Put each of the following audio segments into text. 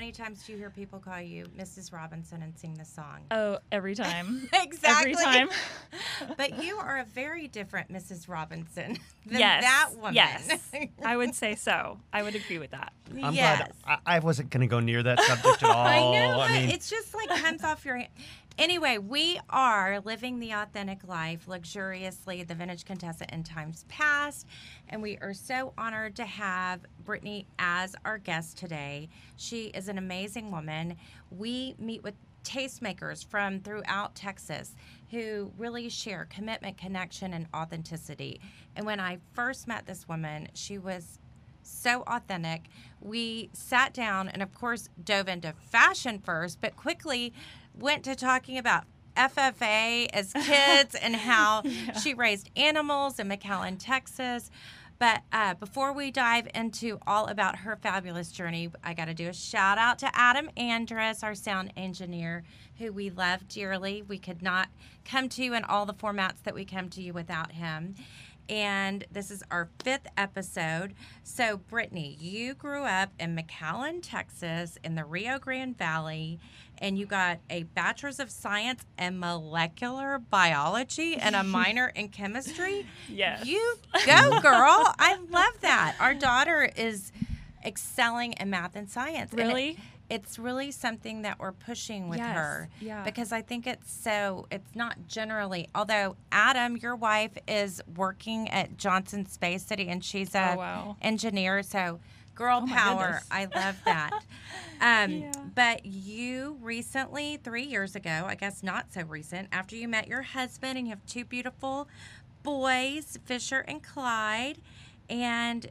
many times do you hear people call you Mrs. Robinson and sing the song? Oh, every time. Exactly. Every time. But you are a very different Mrs. Robinson than Yes. that woman. Yes. I would say so. I would agree with that. I'm Yes. glad I wasn't going to go near that subject at all. I know, but mean, it's just like comes off your hand. Anyway, we are living the authentic life luxuriously, the vintage Contessa in times past, and we are so honored to have Brittany as our guest today. She is an amazing woman. We meet with tastemakers from throughout Texas who really share commitment, connection, and authenticity. And when I first met this woman, she was so authentic. We sat down and, of course, dove into fashion first, but quickly went to talking about FFA as kids and how she raised animals in McAllen, Texas. But before we dive into all about her fabulous journey, I got to do a shout out to Adam Andrus, our sound engineer, who we love dearly. We could not come to you in all the formats that we come to you without him. And this is our 5th episode. So, Brittany, you grew up in McAllen, Texas, in the Rio Grande Valley, and you got a Bachelor's of Science in Molecular Biology and a minor in chemistry. Yes. You go, girl. I love that. Our daughter is excelling in math and science. And Really? it's really something that we're pushing with Yes, her. yeah. Because I think it's not generally, although Adam, your wife, is working at Johnson Space City and she's a Oh, wow. engineer. So girl Oh, my power. goodness. I love that. Yeah. But you recently, 3 years ago, I guess not so recent, after you met your husband and you have 2 beautiful boys, Fisher and Clyde, and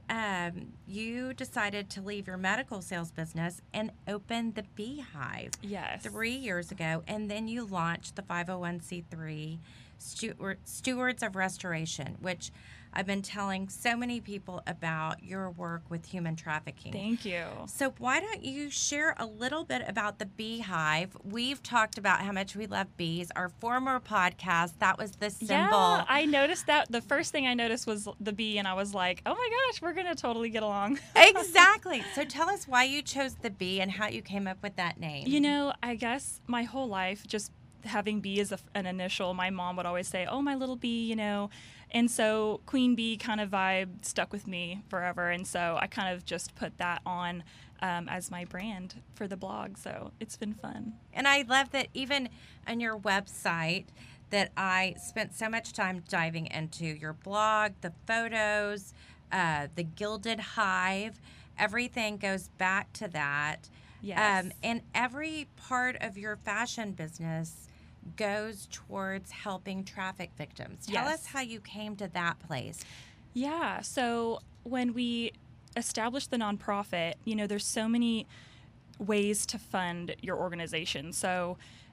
you decided to leave your medical sales business and open the Beehive Yes. 3 years ago. And then you launched the 501c3 Stewards of Restoration, which I've been telling so many people about your work with human trafficking. Thank you. So why don't you share a little bit about the Beehive? We've talked about how much we love bees. Our former podcast, that was the symbol. Yeah, I noticed that. The first thing I noticed was the bee, and I was like, oh my gosh, we're going to totally get along. Exactly. So tell us why you chose the bee and how you came up with that name. You know, I guess my whole life, just having bee as an initial, my mom would always say, oh, my little bee, you know. And so Queen Bee kind of vibe stuck with me forever. And so I kind of just put that on as my brand for the blog. So it's been fun. And I love that even on your website that I spent so much time diving into your blog, the photos, the Gilded Hive, everything goes back to that. Yes. And every part of your fashion business goes towards helping traffic victims. Tell Yes. us how you came to that place. Yeah. So when we established the nonprofit, you know, there's so many ways to fund your organization. So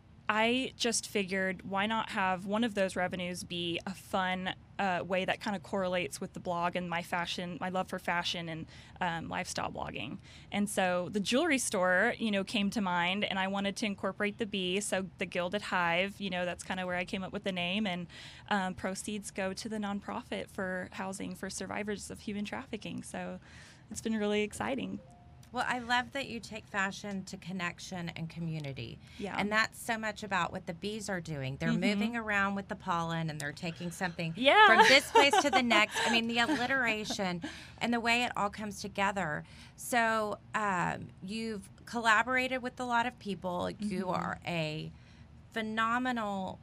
I just figured, why not have one of those revenues be a fun way that kind of correlates with the blog and my love for fashion and lifestyle blogging. And so the jewelry store, you know, came to mind, and I wanted to incorporate the bee. So the Gilded Hive, you know, that's kind of where I came up with the name, and proceeds go to the nonprofit for housing for survivors of human trafficking. So it's been really exciting. Well, I love that you take fashion to connection and community. Yeah. And that's so much about what the bees are doing. They're moving around with the pollen and they're taking something Yeah. from this place to the next. I mean, the alliteration and the way it all comes together. So you've collaborated with a lot of people. You are a phenomenal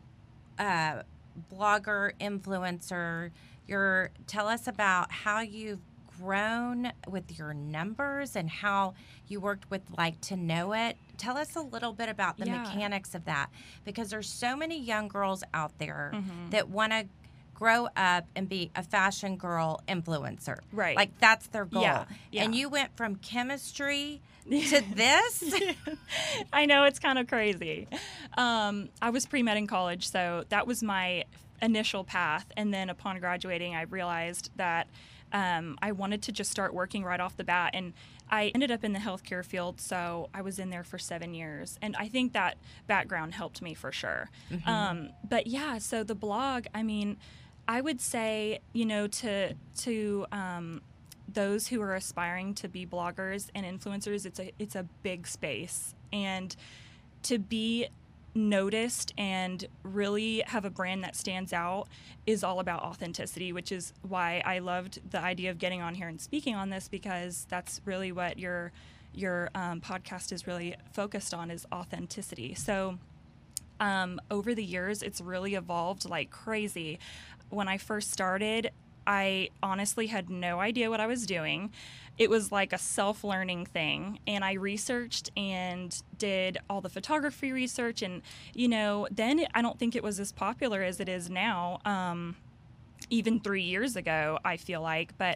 blogger, influencer. Tell us about how you've grown with your numbers and how you worked with Like to Know It. Tell us a little bit about the mechanics of that, because there's so many young girls out there that want to grow up and be a fashion girl influencer. Right. Like that's their goal. Yeah, yeah. And you went from chemistry to this? I know, it's kind of crazy. I was pre-med in college, so that was my initial path. And then upon graduating, I realized that I wanted to just start working right off the bat. And I ended up in the healthcare field, so I was in there for 7 years. And I think that background helped me for sure. But yeah, so the blog, I mean, I would say, you know, to those who are aspiring to be bloggers and influencers, it's a big space, and to be noticed and really have a brand that stands out is all about authenticity, which is why I loved the idea of getting on here and speaking on this, because that's really what your podcast is really focused on, is authenticity. So over the years, it's really evolved like crazy. When I first started, I honestly had no idea what I was doing. It was like a self-learning thing, and I researched and did all the photography research, and then I don't think it was as popular as it is now, even 3 years ago, I feel like. But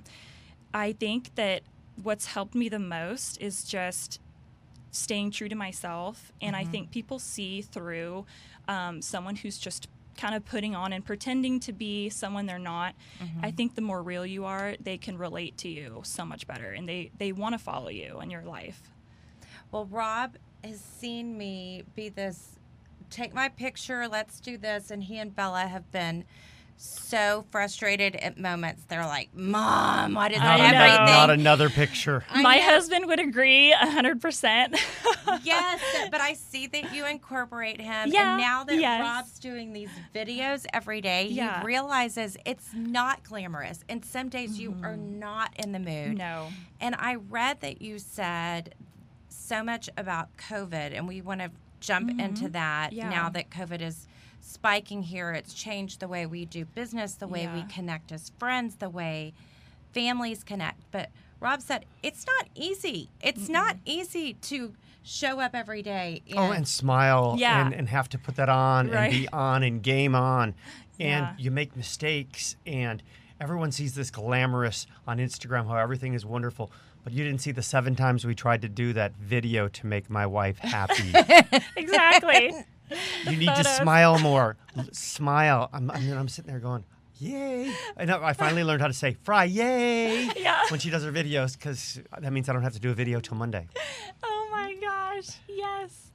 I think that what's helped me the most is just staying true to myself, and I think people see through someone who's just kind of putting on and pretending to be someone they're not. I think the more real you are, they can relate to you so much better, and they want to follow you in your life. Well, Rob has seen me be this, take my picture, let's do this, and he and Bella have been so frustrated at moments. They're like, Mom, why does everything? Not another picture. My husband would agree 100%. Yes, but I see that you incorporate him. Yeah, And now that yes. Rob's doing these videos every day, Yeah. he realizes it's not glamorous. And some days you are not in the mood. No. And I read that you said so much about COVID, and we want to jump into that Yeah. now that COVID is spiking here. It's changed the way we do business, the way we Yeah. connect as friends, the way families connect. But Rob said it's not easy. It's not easy to show up every day. And smile Yeah. and have to put that on Right. and be on and game on. And Yeah. you make mistakes, and everyone sees this glamorous on Instagram, how everything is wonderful. But you didn't see the 7 times we tried to do that video to make my wife happy. Exactly. You need to photos. smile more. Smile. I'm sitting there going, yay. I finally learned how to say, Fry, yay, Yeah. when she does her videos, because that means I don't have to do a video till Monday. Oh my gosh. Yes.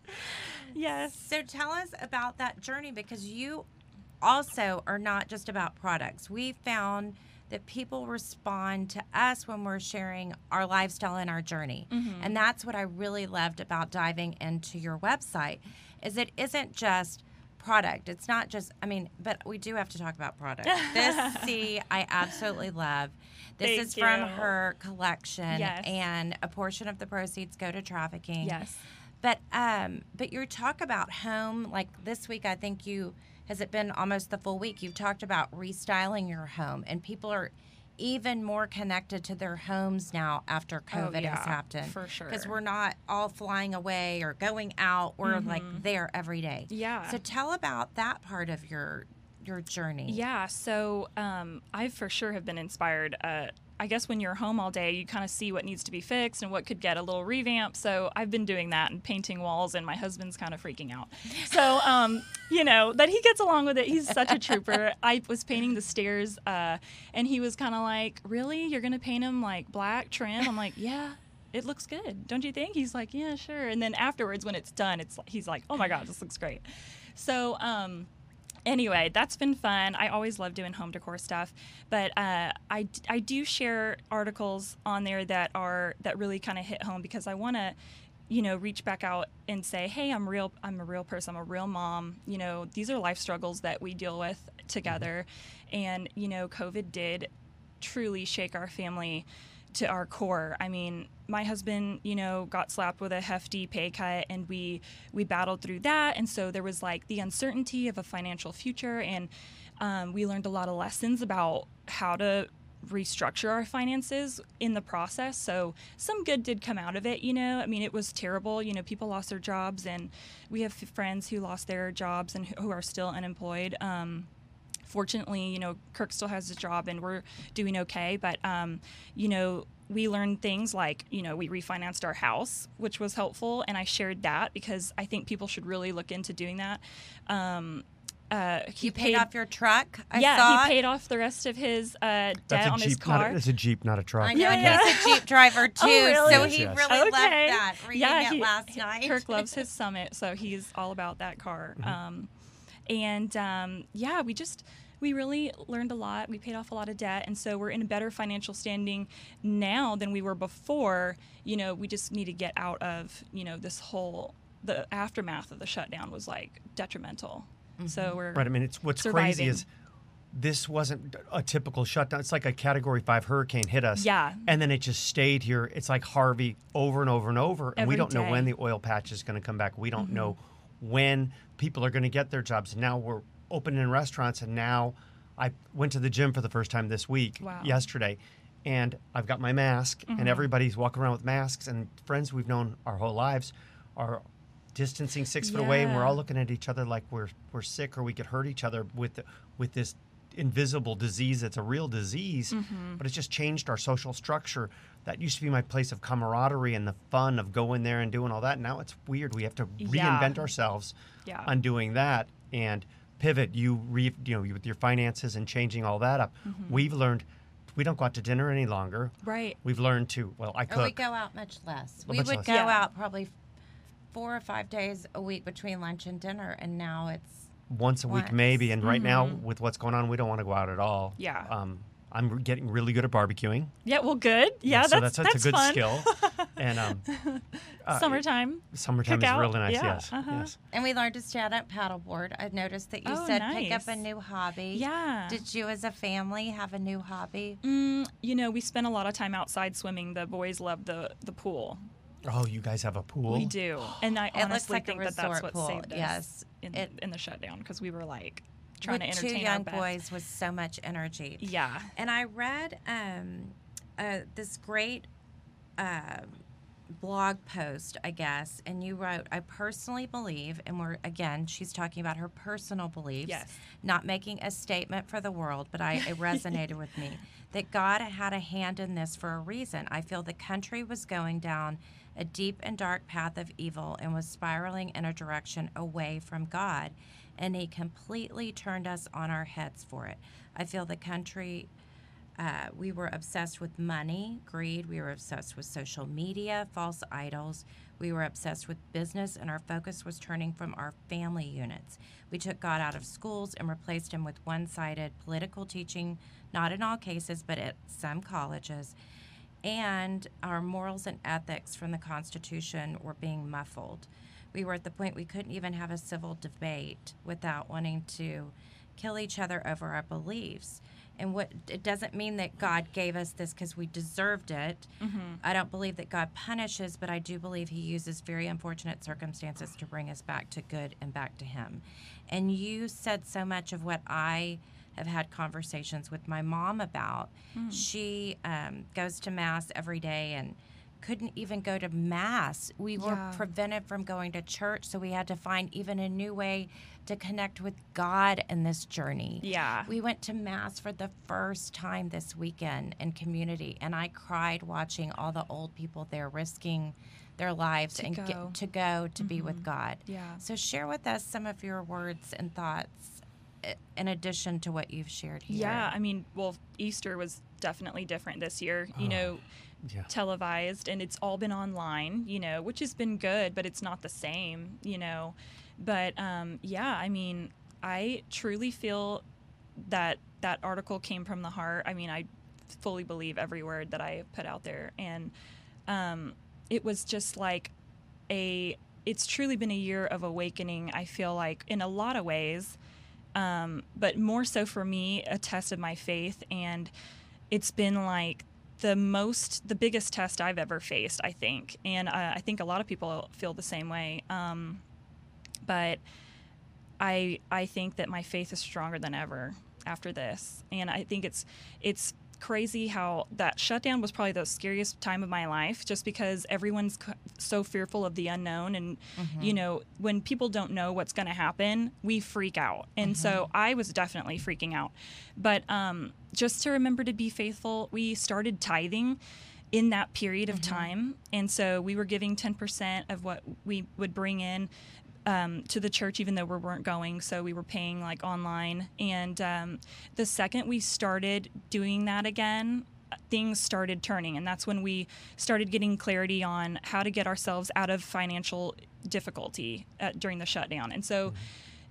Yes. So tell us about that journey, because you also are not just about products. We found that people respond to us when we're sharing our lifestyle and our journey. And that's what I really loved about diving into your website, is it isn't just product. It's not just, but we do have to talk about product. This C I absolutely love. This Thank is from you. her collection, Yes. and a portion of the proceeds go to trafficking. Yes. But your talk about home, like this week, I think has it been almost the full week? You've talked about restyling your home, and people are even more connected to their homes now after COVID yeah, has happened. for sure. Because we're not all flying away or going out. We're like there every day. Yeah. So tell about that part of your journey. Yeah, so I for sure have been inspired. I guess when you're home all day, you kind of see what needs to be fixed and what could get a little revamp. So I've been doing that and painting walls, and my husband's kind of freaking out. So, that he gets along with it. He's such a trooper. I was painting the stairs, and he was kind of like, really? You're going to paint them like black trim? I'm like, yeah. It looks good, don't you think? He's like, yeah, sure. And then afterwards, when it's done, he's like, oh my God, this looks great. So, anyway, that's been fun. I always love doing home decor stuff, but I do share articles on there that really kind of hit home, because I want to, reach back out and say, hey, I'm a real person. I'm a real mom. These are life struggles that we deal with together, and COVID did truly shake our family to our core. I mean, my husband, got slapped with a hefty pay cut, and we battled through that. And so there was like the uncertainty of a financial future, and we learned a lot of lessons about how to restructure our finances in the process. So some good did come out of it, it was terrible. People lost their jobs, and we have friends who lost their jobs and who are still unemployed. Fortunately, Kirk still has his job, and we're doing okay. But, we learned things like, we refinanced our house, which was helpful. And I shared that because I think people should really look into doing that. You paid off your truck, I Yeah, saw. he paid off the rest of his debt on his car. It's a Jeep, not a truck. I know, Yeah, and yeah. he's a Jeep driver too, really? so Yes, he yes. really loved Okay. that, reading it last night. Kirk loves his Summit, so he's all about that car. And yeah, we really learned a lot. We paid off a lot of debt, and so we're in a better financial standing now than we were before. We just need to get out of the aftermath of the shutdown was like detrimental. So we're Right. I mean, it's what's surviving. crazy is this wasn't a typical shutdown. It's like a Category 5 hurricane hit us. Yeah. And then it just stayed here. It's like Harvey over and over and over. And we Every don't know day. when the oil patch is going to come back. We don't know when people are going to get their jobs. And now we're opening restaurants. And now I went to the gym for the first time this week, Wow. yesterday. And I've got my mask. And everybody's walking around with masks. And friends we've known our whole lives are distancing 6 foot away, and we're Yeah. all looking at each other like we're sick or we could hurt each other with this invisible disease. It's a real disease, but it's just changed our social structure. That used to be my place of camaraderie and the fun of going there and doing all that. Now it's weird. We have to Yeah. reinvent ourselves Yeah. on doing that and pivot. With your finances and changing all that up. We've learned we don't go out to dinner any longer. right. We've learned to I Or we cook. go out much less. We much would less. go Yeah. out probably 4 or 5 days a week between lunch and dinner, and now it's Once a week once. maybe, and right now with what's going on, we don't want to go out at all. Yeah. I'm getting really good at barbecuing. Yeah, well, good. Yeah, so that's a good fun. skill. And Summertime. summertime is Cookout, really nice. yeah, Yes, uh-huh. yes. and we learned to stand up paddleboard. I've noticed that you Oh, said pick up nice. a new hobby. Yeah. Did you, as a family, have a new hobby? We spent a lot of time outside swimming. The boys love the pool. Oh, you guys have a pool? We do, and I It looks honestly like a think that's resort what pool, saved us yes. in the shutdown, because we were like trying With to 2 entertain our young best. boys with so much energy. Yeah. And I read this great blog post, I guess, and you wrote, I personally believe, and she's talking about her personal beliefs, Yes. not making a statement for the world, but it resonated with me, that God had a hand in this for a reason. I feel the country was going down a deep and dark path of evil and was spiraling in a direction away from God, and He completely turned us on our heads for it. I feel the country, we were obsessed with money, greed. We were obsessed with social media, false idols. We were obsessed with business, and our focus was turning from our family units. We took God out of schools and replaced Him with one-sided political teaching, not in all cases, but at some colleges. And our morals and ethics from the Constitution were being muffled. We were at the point we couldn't even have a civil debate without wanting to kill each other over our beliefs. And it doesn't mean that God gave us this because we deserved it. I don't believe that God punishes, but I do believe He uses very unfortunate circumstances to bring us back to good and back to Him. And you said so much of what I have had conversations with my mom about. She goes to Mass every day and couldn't even go to Mass. We were Yeah. prevented from going to church, so we had to find even a new way to connect with God in this journey. Yeah. We went to Mass for the first time this weekend in community, and I cried watching all the old people there risking their lives To and go. get to be with God. Yeah. So share with us some of your words and thoughts in addition to what you've shared here. Yeah, I mean, well, Easter was definitely different this year, Yeah. televised, and it's all been online, which has been good, but it's not the same, But yeah, I mean, I truly feel that article came from the heart. I mean, I fully believe every word that I put out there, and it was just like it's truly been a year of awakening, I feel like, in a lot of ways. But more so for me, a test of my faith, and it's been like the biggest test I've ever faced, I think, and I think a lot of people feel the same way. But I think that my faith is stronger than ever after this, and I think it's crazy how that shutdown was probably the scariest time of my life, just because everyone's so fearful of the unknown, and when people don't know what's going to happen, we freak out, and so I was definitely freaking out. But just to remember to be faithful, we started tithing in that period of time, and so we were giving 10% of what we would bring in to the church, even though we weren't going. So we were paying like online. And the second we started doing that again, things started turning. And that's when we started getting clarity on how to get ourselves out of financial difficulty during the shutdown. And so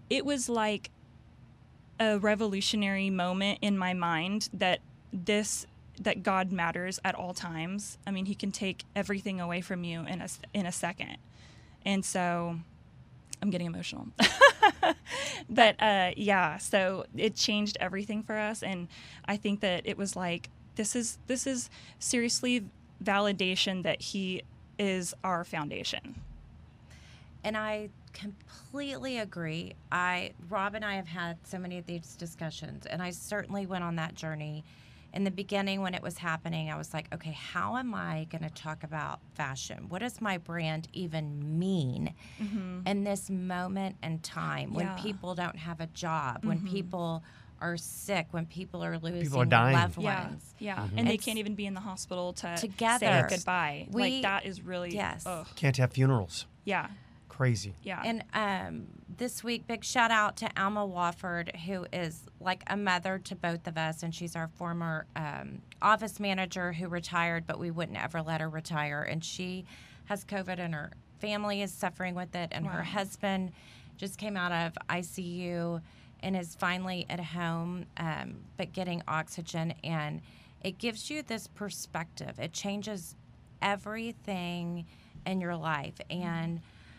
it was like a revolutionary moment in my mind that God matters at all times. I mean, he can take everything away from you in a second. And so I'm getting emotional. But yeah, so it changed everything for us, and I think that it was like this is seriously validation that he is our foundation. And I completely agree. Rob and I have had so many of these discussions, and I certainly went on that journey. In the beginning, when it was happening, I was like, okay, how am I going to talk about fashion? What does my brand even mean in this moment and time when Yeah. people don't have a job, when people are sick, when people are losing People are dying. loved Yeah, ones? yeah, and they It's- can't even be in the hospital to Together. say goodbye. We- Like that is really Yes. ugh. Can't have funerals. Yeah, Crazy. yeah. And this week, big shout out to Alma Wofford, who is like a mother to both of us, and she's our former office manager who retired, but we wouldn't ever let her retire. And she has COVID, and her family is suffering with it, and her Wow. husband just came out of ICU and is finally at home, but getting oxygen. And it gives you this perspective. It changes everything in your life. And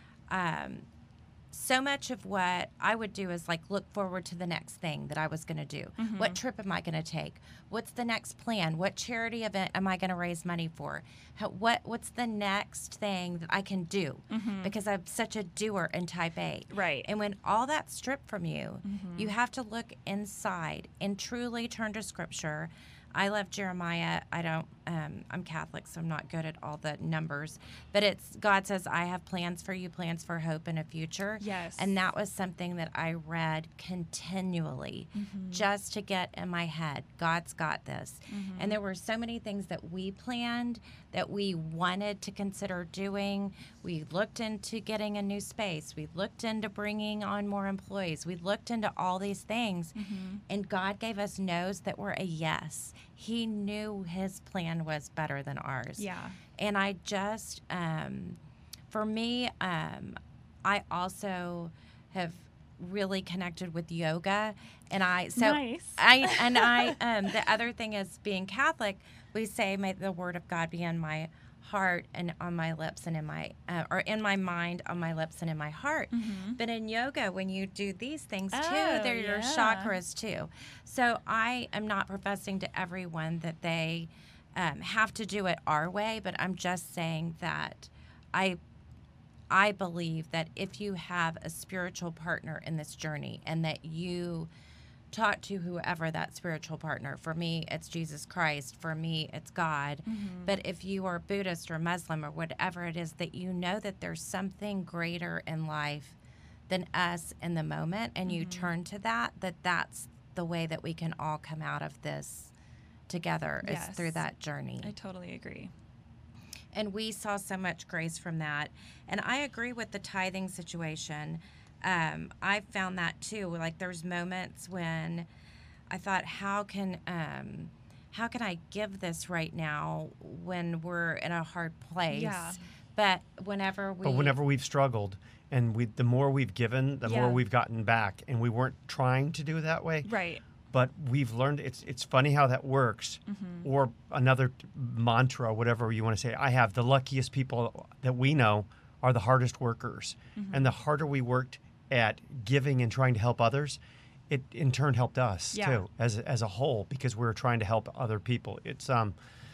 so much of what I would do is like look forward to the next thing that I was going to do. What trip am I going to take? What's the next plan? What charity event am I going to raise money for? What's the next thing that I can do? Because I'm such a doer in type A. Right. And when all that's stripped from you, you have to look inside and truly turn to Scripture. I love Jeremiah. I'm Catholic, so I'm not good at all the numbers. But it's God says, I have plans for you, plans for hope and a future. Yes. And that was something that I read continually just to get in my head, God's got this. And there were so many things that we planned that we wanted to consider doing. We looked into getting a new space. We looked into bringing on more employees. We looked into all these things. And God gave us no's that were a yes. He knew his plan was better than ours. Yeah. And I just, for me, I also have really connected with yoga. And Nice. the other thing is being Catholic, we say, may the word of God be in my heart and on my lips and in my, or in my mind, on my lips and in my heart. But in yoga, when you do these things too, Oh, they're your yeah. chakras too. So I am not professing to everyone that they have to do it our way, but I'm just saying that I believe that if you have a spiritual partner in this journey and that you talk to whoever that spiritual partner, for me, it's Jesus Christ. For me, it's God. But if you are Buddhist or Muslim or whatever it is, that you know that there's something greater in life than us in the moment, and you turn to that's the way that we can all come out of this together is Yes. through that journey. I totally agree. And we saw so much grace from that. And I agree with the tithing situation. I found that too. Like there's moments when I thought, how can I give this right now when we're in a hard place? Yeah. But whenever we've struggled, and the more we've given, the Yeah. more we've gotten back, and we weren't trying to do that way. Right. But we've learned it's funny how that works. Or another mantra, whatever you want to say. I have the luckiest people that we know are the hardest workers, and the harder we worked at giving and trying to help others, it in turn helped us Yeah. too as a whole, because we were trying to help other people. It's I'm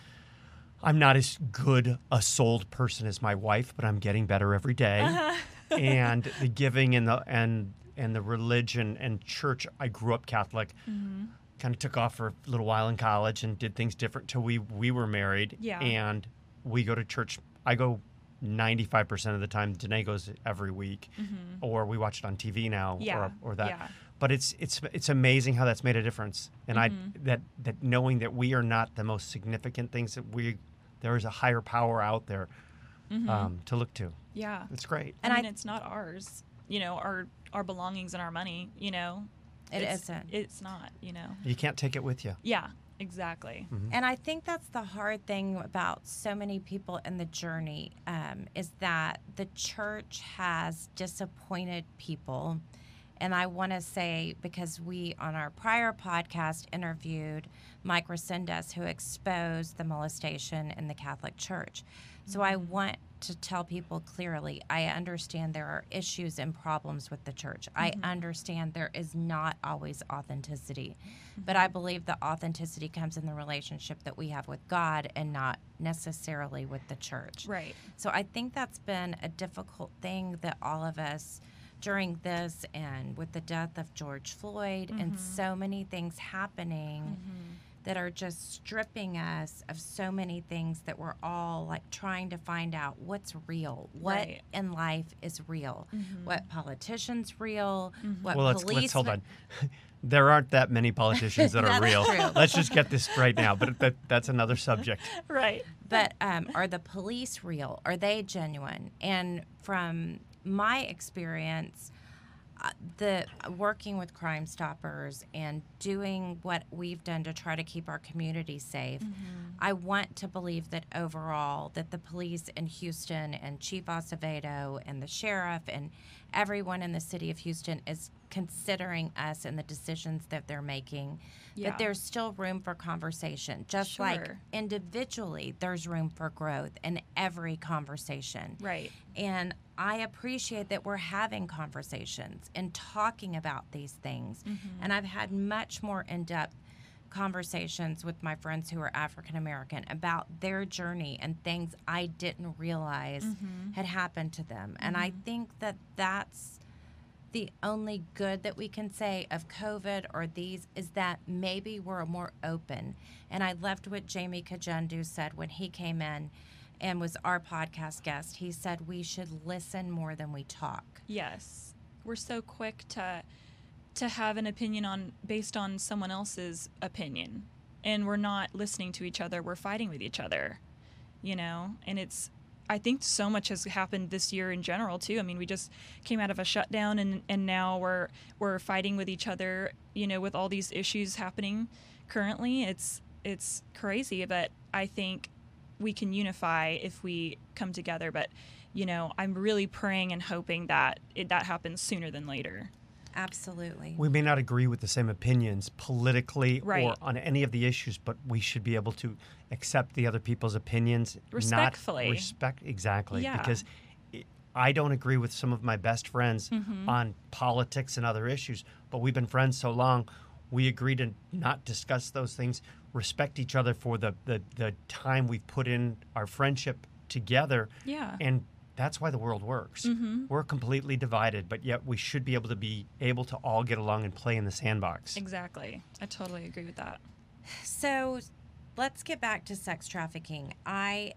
not as good a souled person as my wife, but I'm getting better every day. And the giving and the religion and church, I grew up Catholic. Kind of took off for a little while in college and did things different till we were married. Yeah. And we go to church. I go 95% of the time. Danae goes every week, or we watch it on TV now, Yeah. or that. Yeah. But it's amazing how that's made a difference. And that knowing that we are not the most significant things, that there is a higher power out there to look to. Yeah. It's great. And I mean, it's not ours. You know, our belongings and our money. You know, It It's- isn't. It's not. You know. You can't take it with you. Yeah. Exactly. And I think that's the hard thing about so many people in the journey is that the church has disappointed people And I want to say, because we, on our prior podcast, interviewed Mike Resendez, who exposed the molestation in the Catholic Church. So I want to tell people clearly, I understand there are issues and problems with the church. I understand there is not always authenticity. But I believe the authenticity comes in the relationship that we have with God and not necessarily with the church. Right. So I think that's been a difficult thing that all of us during this and with the death of George Floyd and so many things happening that are just stripping us of so many things that we're all like trying to find out what's real, what in life is real, what politicians real, what Well, police. let's hold on. There aren't that many politicians that are That's real. true. Let's just get this right now, but that's another subject. Right. But are the police real? Are they genuine? And from my experience, the working with Crime Stoppers and doing what we've done to try to keep our community safe, I want to believe that overall that the police in Houston and Chief Acevedo and the sheriff and everyone in the city of Houston is considering us and the decisions that they're making, Yeah. that there's still room for conversation. Just like Sure. individually, there's room for growth in every conversation. Right. And I appreciate that we're having conversations and talking about these things. And I've had much more in-depth conversations with my friends who are African American about their journey and things I didn't realize had happened to them. And I think that that's the only good that we can say of COVID or these is that maybe we're more open. And I loved what Jamie Kajendu said when he came in and was our podcast guest. He said we should listen more than we talk. Yes. We're so quick to have an opinion based on someone else's opinion. And we're not listening to each other. We're fighting with each other, And I think so much has happened this year in general too. I mean, we just came out of a shutdown and now we're fighting with each other, with all these issues happening currently. It's crazy, but I think we can unify if we come together. But, I'm really praying and hoping that that happens sooner than later. Absolutely. We may not agree with the same opinions politically Right. or on any of the issues, but we should be able to accept the other people's opinions. Respectfully. Exactly. Yeah. Because I don't agree with some of my best friends on politics and other issues, but we've been friends so long, we agree to not discuss those things, respect each other for the time we've put in our friendship together. Yeah. And that's why the world works. We're completely divided, but yet we should be able to all get along and play in the sandbox. Exactly. I totally agree with that. So let's get back to sex trafficking. I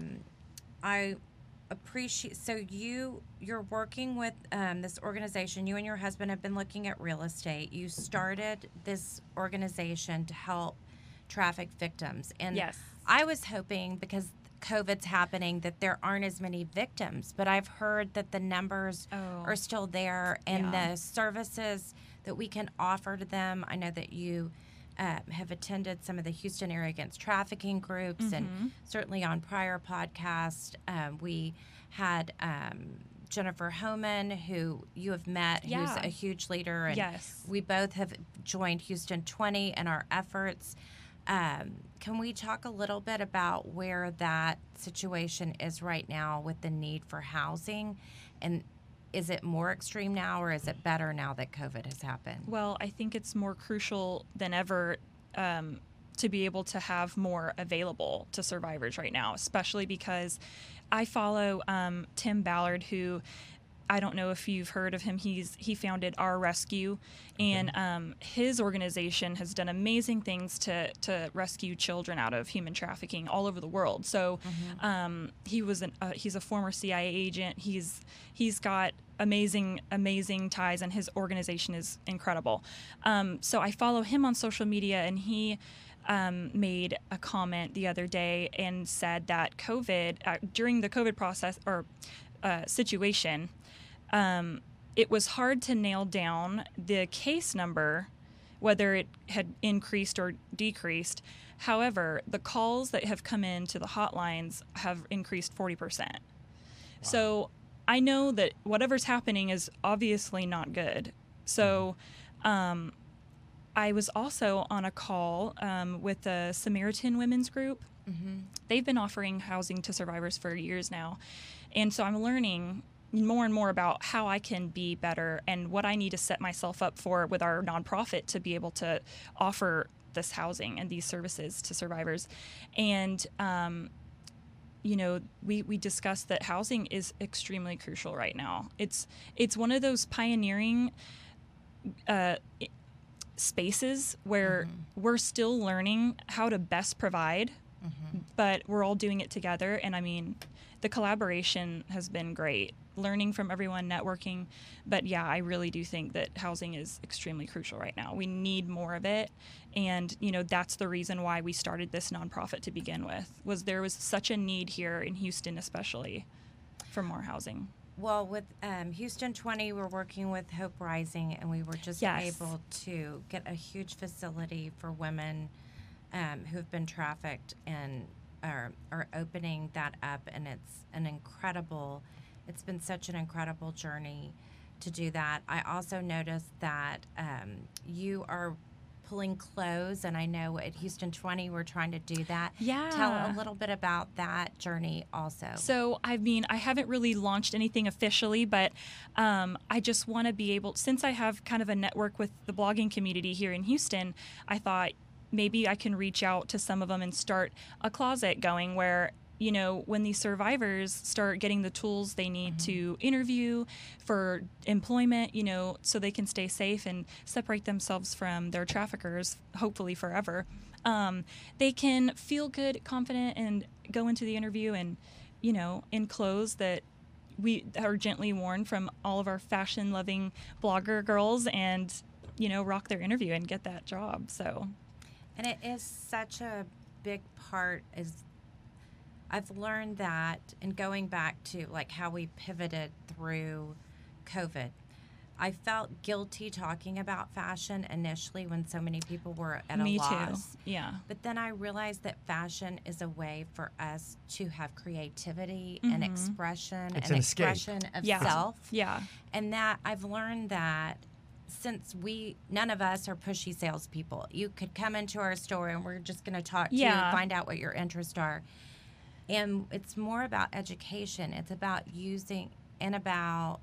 appreciate, so you're working with this organization. You and your husband have been looking at real estate. You started this organization to help traffic victims. And Yes. I was hoping, because COVID's happening, that there aren't as many victims, but I've heard that the numbers are still there, and Yeah. the services that we can offer to them. I know that you have attended some of the Houston Area Against Trafficking groups, and certainly on prior podcasts, we had Jennifer Homan, who you have met, who's Yeah. a huge leader, and Yes. we both have joined Houston 20 in our efforts. Can we talk a little bit about where that situation is right now with the need for housing? And is it more extreme now, or is it better now that COVID has happened? Well, I think it's more crucial than ever to be able to have more available to survivors right now, especially because I follow Tim Ballard, who I don't know if you've heard of him. He founded Our Rescue, and his organization has done amazing things to rescue children out of human trafficking all over the world. So he's a former CIA agent. He's got amazing ties, and his organization is incredible. So I follow him on social media, and he made a comment the other day and said that during the COVID process or situation, it was hard to nail down the case number, whether it had increased or decreased. However, the calls that have come in to the hotlines have increased 40%. So I know that whatever's happening is obviously not good. So I was also on a call with the Samaritan Women's Group. They've been offering housing to survivors for years now. And so I'm learning more and more about how I can be better and what I need to set myself up for with our nonprofit to be able to offer this housing and these services to survivors. And, we discussed that housing is extremely crucial right now. It's one of those pioneering spaces where we're still learning how to best provide, but we're all doing it together. And I mean, the collaboration has been great, learning from everyone, networking. But yeah, I really do think that housing is extremely crucial right now. We need more of it. And, that's the reason why we started this nonprofit to begin with, was there was such a need here in Houston, especially for more housing. Well, with Houston 20, we're working with Hope Rising, and we were just able to get a huge facility for women who have been trafficked, and are opening that up. And it's been such an incredible journey to do that. I also noticed that you are pulling clothes, and I know at Houston 20 we're trying to do that. Yeah. Tell a little bit about that journey also. So, I haven't really launched anything officially, but I just want to be able, since I have kind of a network with the blogging community here in Houston, I thought maybe I can reach out to some of them and start a closet going where, when these survivors start getting the tools they need to interview for employment, so they can stay safe and separate themselves from their traffickers, hopefully forever, they can feel good, confident, and go into the interview and, in clothes that we are gently worn from all of our fashion-loving blogger girls, and, rock their interview and get that job. So, and it is such a big part. I've learned that in going back to like how we pivoted through COVID, I felt guilty talking about fashion initially when so many people were at a Me loss. too. Yeah. But then I realized that fashion is a way for us to have creativity and expression, It's and an escape. expression of Yeah. self. Yeah. And that I've learned that since none of us are pushy salespeople, you could come into our store and we're just going to talk to you, find out what your interests are. And it's more about education. It's about using and about,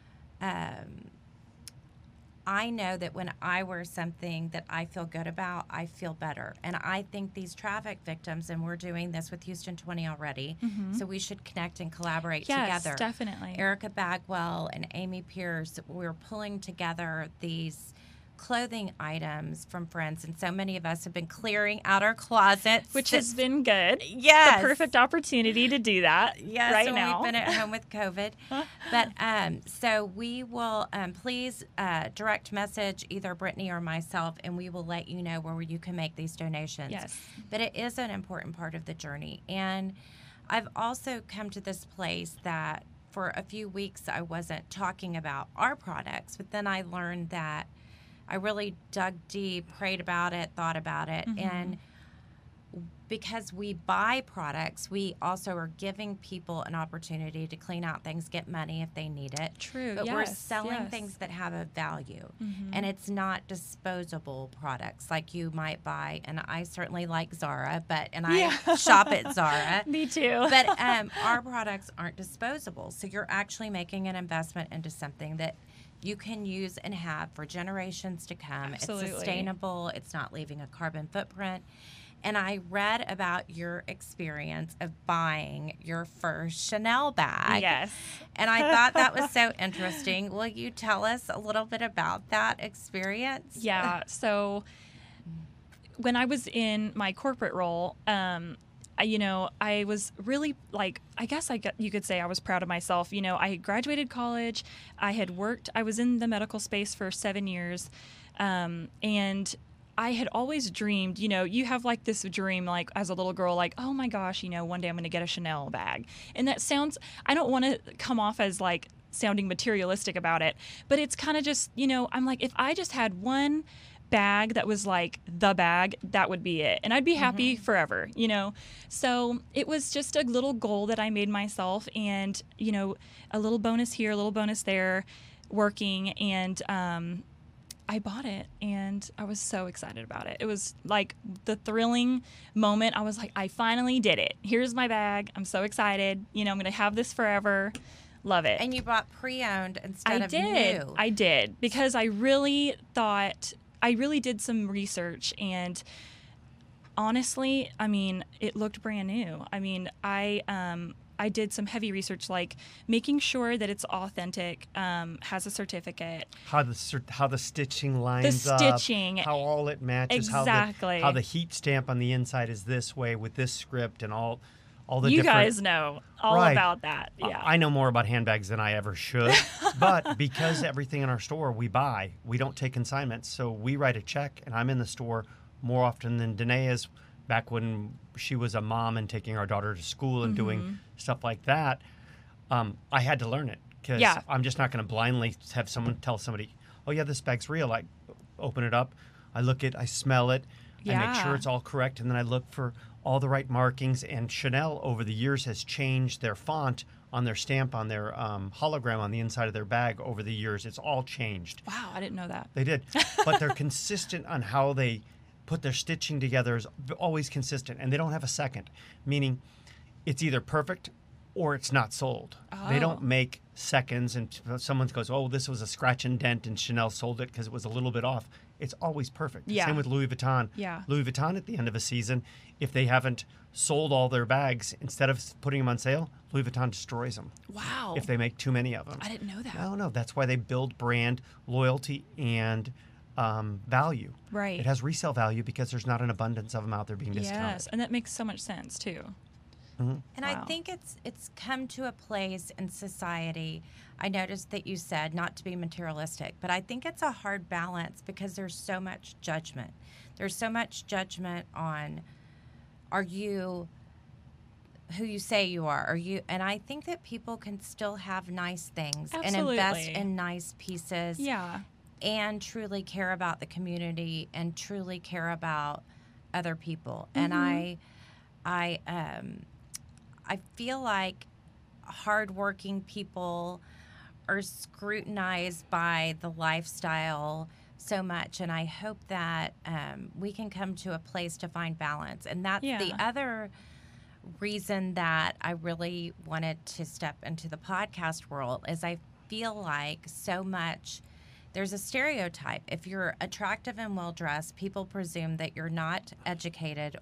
I know that when I wear something that I feel good about, I feel better. And I think these traffic victims, and we're doing this with Houston 20 already, so we should connect and collaborate together. Yes, definitely. Erica Bagwell and Amy Pierce, we're pulling together these clothing items from friends, and so many of us have been clearing out our closets, Which has been good. Yes. The perfect opportunity to do that right so now. we've been at home with COVID. But so we will please direct message either Brittany or myself, and we will let you know where you can make these donations. Yes. But it is an important part of the journey. And I've also come to this place that for a few weeks I wasn't talking about our products, but then I learned that I really dug deep, prayed about it, thought about it, and because we buy products, we also are giving people an opportunity to clean out things, get money if they need it. True, But we're yes, selling yes. things that have a value, and it's not disposable products like you might buy. And I certainly like Zara, I shop at Zara. Me too. But our products aren't disposable, so you're actually making an investment into something that you can use and have for generations to come. Absolutely. It's sustainable. It's not leaving a carbon footprint. And I read about your experience of buying your first Chanel bag. Yes. And I thought that was so interesting. Will you tell us a little bit about that experience? Yeah. So when I was in my corporate role, I was really you could say I was proud of myself. I had graduated college. I was in the medical space for 7 years. And I had always dreamed, you have like this dream, like as a little girl, like, oh my gosh, one day I'm going to get a Chanel bag. And that sounds, I don't want to come off as like sounding materialistic about it, but it's kind of just, I'm like, if I just had one bag that was like the bag, that would be it. And I'd be happy forever, So it was just a little goal that I made myself, and, a little bonus here, a little bonus there, working. And, I bought it and I was so excited about it. It was like the thrilling moment. I was like, I finally did it. Here's my bag. I'm so excited. I'm going to have this forever. Love it. And you bought pre-owned instead of new. I did because I really did some research, and honestly, I mean, it looked brand new. I mean, I did some heavy research, like making sure that it's authentic, has a certificate. How the stitching lines up. How all it matches. Exactly. How the heat stamp on the inside is this way with this script and all the you different... guys know all Right. about that. Yeah. I know more about handbags than I ever should. But because everything in our store we buy, we don't take consignments. So we write a check, and I'm in the store more often than Danae is. Back when she was a mom and taking our daughter to school and doing stuff like that, I had to learn it because I'm just not going to blindly have someone tell somebody, oh, yeah, this bag's real. I open it up, I look it, I smell it, I make sure it's all correct, and then I look for all the right markings. And Chanel over the years has changed their font on their stamp, on their hologram on the inside of their bag over the years. It's all changed. Wow, I didn't know that. They did. But they're consistent on how they put their stitching together, is always consistent, and they don't have a second, meaning it's either perfect or it's not sold. They don't make seconds, and someone goes, oh, this was a scratch and dent and Chanel sold it because it was a little bit off. It's always perfect. Yeah. Same with Louis Vuitton. Yeah. Louis Vuitton at the end of a season, if they haven't sold all their bags, instead of putting them on sale, Louis Vuitton destroys them Wow. if they make too many of them. I didn't know that. No, that's why they build brand loyalty and value. Right. It has resale value because there's not an abundance of them out there being discounted. Yes, and that makes so much sense too. And I Wow. think it's come to a place in society. I noticed that you said not to be materialistic, but I think it's a hard balance because there's so much judgment. There's so much judgment on, are you who you say you are? Are you? And I think that people can still have nice things and invest Absolutely. in nice pieces. Yeah. And truly care about the community and truly care about other people. And I feel like hardworking people are scrutinized by the lifestyle so much, and I hope that we can come to a place to find balance. And that's the other reason that I really wanted to step into the podcast world is I feel like so much there's a stereotype. If you're attractive and well-dressed, people presume that you're not educated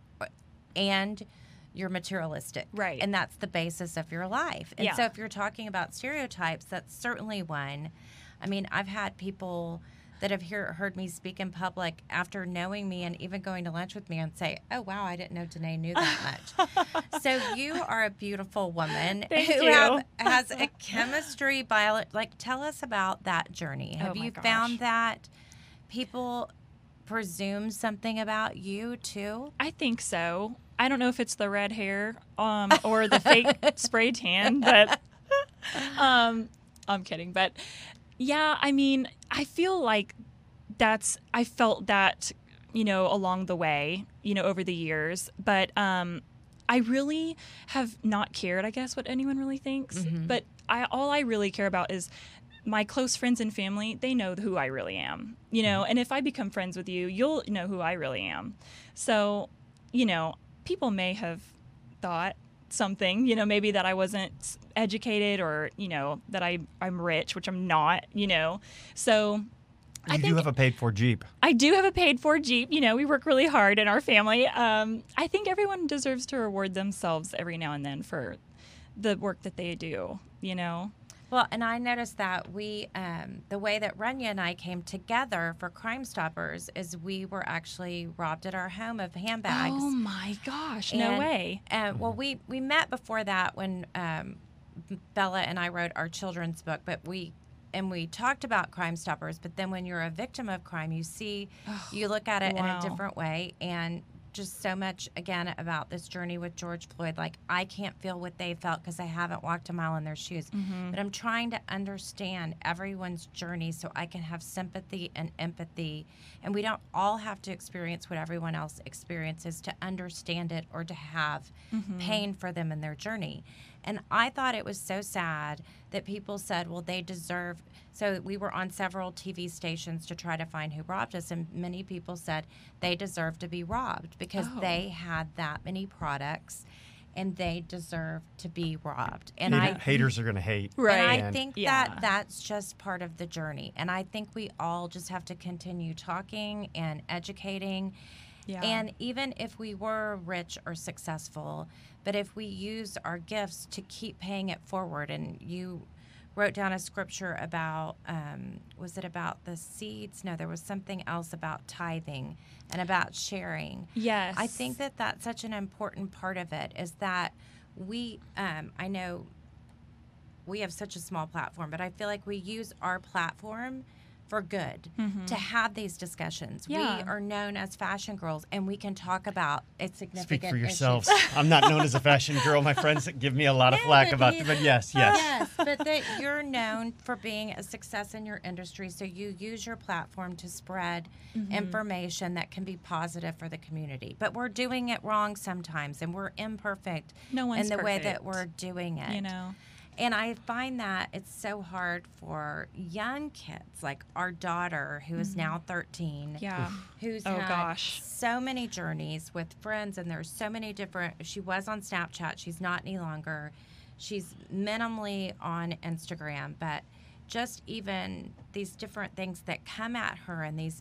and you're materialistic. Right. And that's the basis of your life. And Yeah. so if you're talking about stereotypes, that's certainly one. I mean, I've had people that have heard me speak in public after knowing me and even going to lunch with me and say, oh, wow, I didn't know Danae knew that much. So you are a beautiful woman Thank who you. has a chemistry biology. Like, tell us about that journey. Have my you gosh. found that people presume something about you too? I think so. I don't know if it's the red hair or the fake spray tan, but I'm kidding. But yeah, I mean, I feel like I felt that, along the way, over the years. But I really have not cared, I guess, what anyone really thinks. But all I really care about is my close friends and family. They know who I really am, and if I become friends with you, you'll know who I really am. So, people may have thought something, maybe that I wasn't educated or, that I'm rich, which I'm not, So I think do have a paid-for Jeep. I do have a paid-for Jeep. We work really hard in our family. I think everyone deserves to reward themselves every now and then for the work that they do, Well, and I noticed that we, the way that Rania and I came together for Crime Stoppers is we were actually robbed at our home of handbags. Oh my gosh, no way. Well, we met before that when Bella and I wrote our children's book, but we talked about Crime Stoppers. But then when you're a victim of crime, you look at it in a different way, and just so much again about this journey with George Floyd. Like, I can't feel what they felt because I haven't walked a mile in their shoes, but I'm trying to understand everyone's journey so I can have sympathy and empathy. And we don't all have to experience what everyone else experiences to understand it or to have pain for them in their journey. And I thought it was so sad that people said, well, they deserve. So we were on several TV stations to try to find who robbed us. And many people said they deserve to be robbed because they had that many products and they deserve to be robbed. And Haters are going to hate. Right. And I think that that's just part of the journey. And I think we all just have to continue talking and educating. Yeah. And even if we were rich or successful, but if we use our gifts to keep paying it forward, and you wrote down a scripture about, was it about the seeds? No, there was something else about tithing and about sharing. Yes. I think that that's such an important part of it is that we, I know we have such a small platform, but I feel like we use our platform for good to have these discussions. Yeah. We are known as fashion girls, and we can talk about its significant Speak for issues. yourselves. I'm not known as a fashion girl. My friends give me a lot of No, flack but about he- it. But yes. Yes, but that you're known for being a success in your industry, so you use your platform to spread information that can be positive for the community. But we're doing it wrong sometimes, and we're imperfect No one's in the way that perfect. we're doing it. You know. And I find that it's so hard for young kids, like our daughter, who is now 13, Yeah. who's Oh, had gosh. so many journeys with friends, and there's so many different. She was on Snapchat. She's not any longer. She's minimally on Instagram, but just even these different things that come at her and these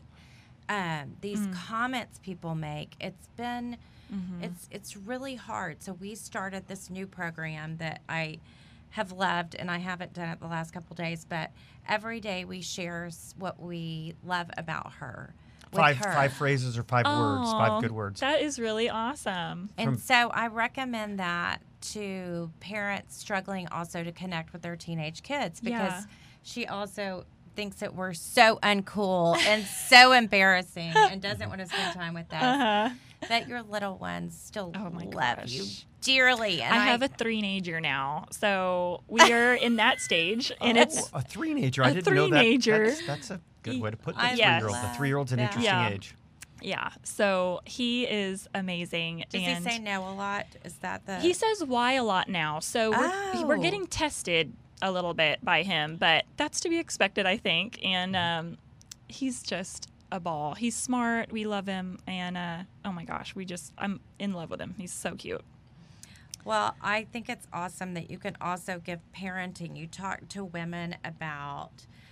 comments people make. It's been it's really hard. So we started this new program that I have loved, and I haven't done it the last couple days, but every day we share what we love about her. with her. Five phrases or 5 words, 5 Aw, good words. That is really awesome. And so I recommend that to parents struggling also to connect with their teenage kids, because Yeah. she also thinks that we're so uncool and so embarrassing and doesn't want to spend time with us. Uh-huh. But your little ones still Oh my love you gosh. dearly. And I have a 3-nager now, so we are in that stage, and it's a three-nager. I a didn't know that. three-nager. That's a good way to put the I 3-year-old. Yes. The 3-year-old's an love interesting that. age. yeah. So he is amazing, Does and he say no a lot? Is that the? he says why a lot now. So we're Oh. getting tested a little bit by him, but that's to be expected, I think. And he's just a ball. He's smart. We love him, and oh my gosh, I'm in love with him. He's so cute. Well, I think it's awesome that you can also give parenting. You talk to women about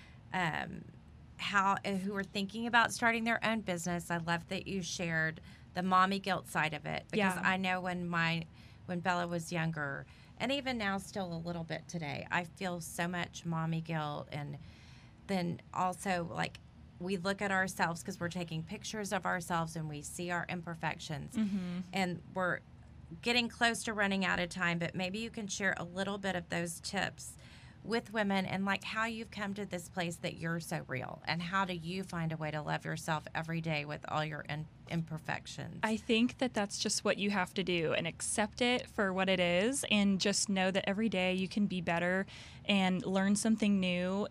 who are thinking about starting their own business. I love that you shared the mommy guilt side of it, because Yeah. I know when Bella was younger, and even now still a little bit today, I feel so much mommy guilt. And then also, like, we look at ourselves because we're taking pictures of ourselves and we see our imperfections, and we're getting close to running out of time. But maybe you can share a little bit of those tips with women, and like how you've come to this place that you're so real, and how do you find a way to love yourself every day with all your imperfections. I think that that's just what you have to do, and accept it for what it is, and just know that every day you can be better and learn something new,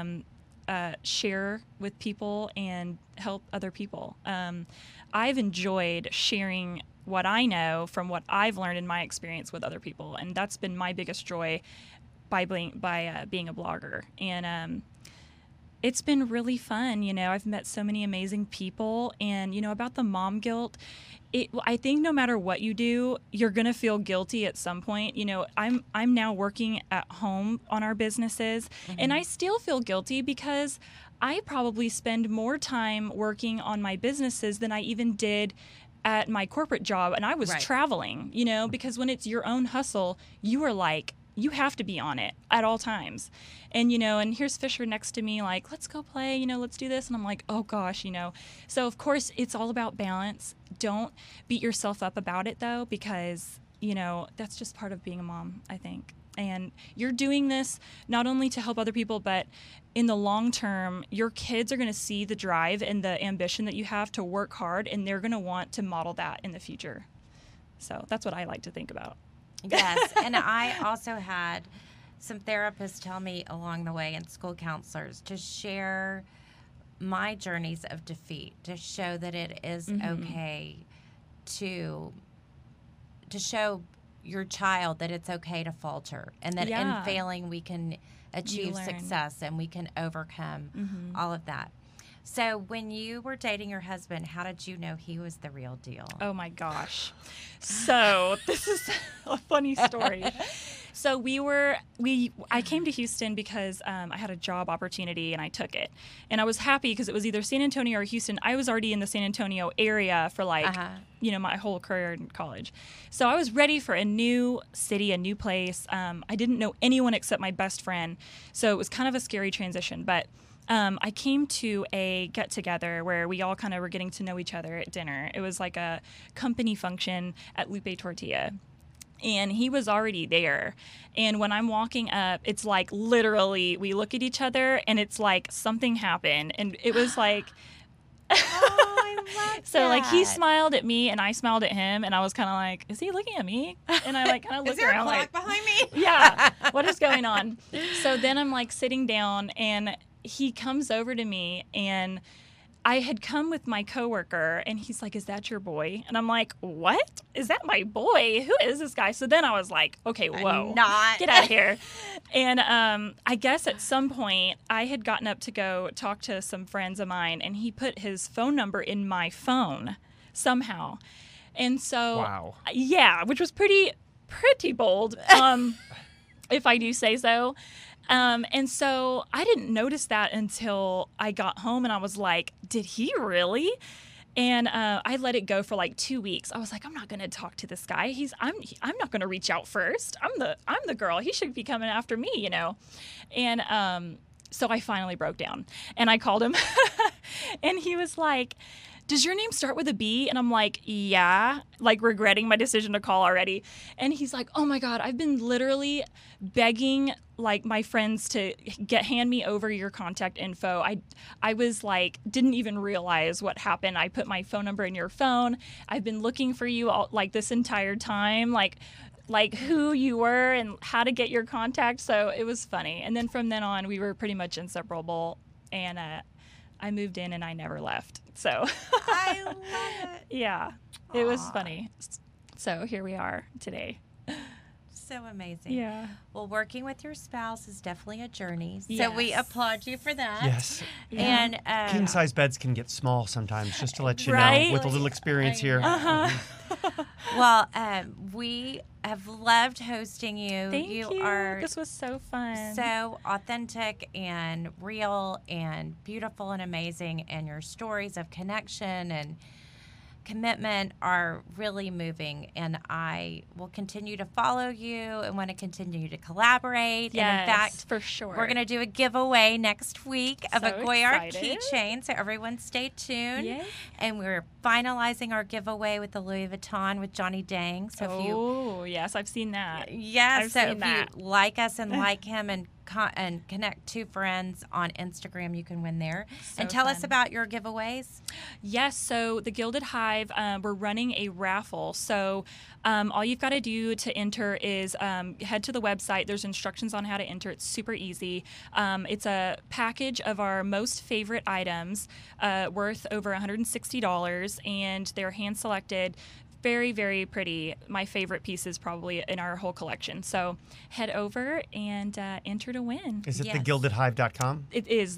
share with people and help other people. I've enjoyed sharing what I know from what I've learned in my experience with other people, and that's been my biggest joy by being a blogger. And it's been really fun. You know, I've met so many amazing people, and about the mom guilt, I think no matter what you do, you're gonna feel guilty at some point. I'm now working at home on our businesses, and I still feel guilty because I probably spend more time working on my businesses than I even did at my corporate job, and I was Right. traveling. Because when it's your own hustle, you have to be on it at all times. And, and here's Fisher next to me, like, let's go play, let's do this. And I'm like, oh gosh, So of course it's all about balance. Don't beat yourself up about it though, because, that's just part of being a mom, I think. And you're doing this not only to help other people, but in the long term, your kids are going to see the drive and the ambition that you have to work hard, and they're going to want to model that in the future. So that's what I like to think about. Yes, and I also had some therapists tell me along the way, and school counselors, to share my journeys of defeat, to show that it is okay to show your child that it's okay to falter, and that Yeah. in failing we can achieve learn. success and we can overcome all of that. So when you were dating your husband, how did you know he was the real deal? Oh my gosh. So this is a funny story. So I came to Houston because I had a job opportunity and I took it. And I was happy because it was either San Antonio or Houston. I was already in the San Antonio area for my whole career in college. So I was ready for a new city, a new place. I didn't know anyone except my best friend. So it was kind of a scary transition, but I came to a get-together where we all kind of were getting to know each other at dinner. It was like a company function at Lupe Tortilla. And he was already there. And when I'm walking up, it's like literally we look at each other and it's like something happened. And it was like... Oh, I love So like he that. smiled at me and I smiled at him and I was kind of like, is he looking at me? And I like kind of Is looked there a around clock like, behind me? yeah, what is going on? So then I'm like sitting down and he comes over to me and I had come with my coworker and he's like, is that your boy? And I'm like, what? Is that my boy? Who is this guy? So then I was like, okay, whoa, Not. get out of here. And I guess at some point I had gotten up to go talk to some friends of mine and he put his phone number in my phone somehow. And so, Wow. yeah, which was pretty bold, if I do say so. And so I didn't notice that until I got home and I was like, did he really? And I let it go for like 2 weeks. I was like, I'm not going to talk to this guy. I'm not going to reach out first. I'm the girl. He should be coming after me, you know? And so I finally broke down and I called him and he was like, does your name start with a B? And I'm like, yeah, like regretting my decision to call already. And he's like, oh my God, I've been literally begging like my friends to hand me over your contact info. I was like, didn't even realize what happened. I put my phone number in your phone. I've been looking for you all like this entire time, like who you were and how to get your contact. So it was funny. And then from then on, we were pretty much inseparable. And I moved in and I never left. So I love it. yeah, it was Aw. funny. So here we are today. So amazing. Yeah. Well, working with your spouse is definitely a journey. So we Yes. applaud you for that. Yes. And King size beds can get small sometimes, just to let you Right? know, with a little experience here. well, we have loved hosting you. Thank you. Are This was so fun. so authentic and real and beautiful and amazing, and your stories of connection and commitment are really moving, and I will continue to follow you and want to continue to collaborate. yes, And in fact, for sure. we're going to do a giveaway next week of a So Goyard excited. keychain, so everyone stay tuned. Yay. And we're finalizing our giveaway with the Louis Vuitton with Johnny Dang. So if you Oh, yes, I've seen that. Yes, I've so seen if that. you like us and like him and connect two friends on Instagram, you can win there. So and tell us fun. about your giveaways. Yes, so the Gilded Hive, we're running a raffle. So all you've got to do to enter is head to the website. There's instructions on how to enter. It's super easy. It's a package of our most favorite items worth over $160, and they're hand-selected. Very, very pretty. My favorite pieces probably in our whole collection. So head over and enter to win. Is it Yes. thegildedhive.com? It is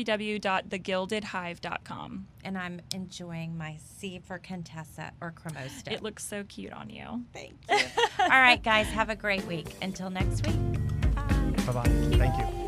www.thegildedhive.com. And I'm enjoying my C for Contessa or Cremosta. It looks so cute on you. Thank you. All right, guys, have a great week. Until next week. Bye. Bye-bye. Thank you.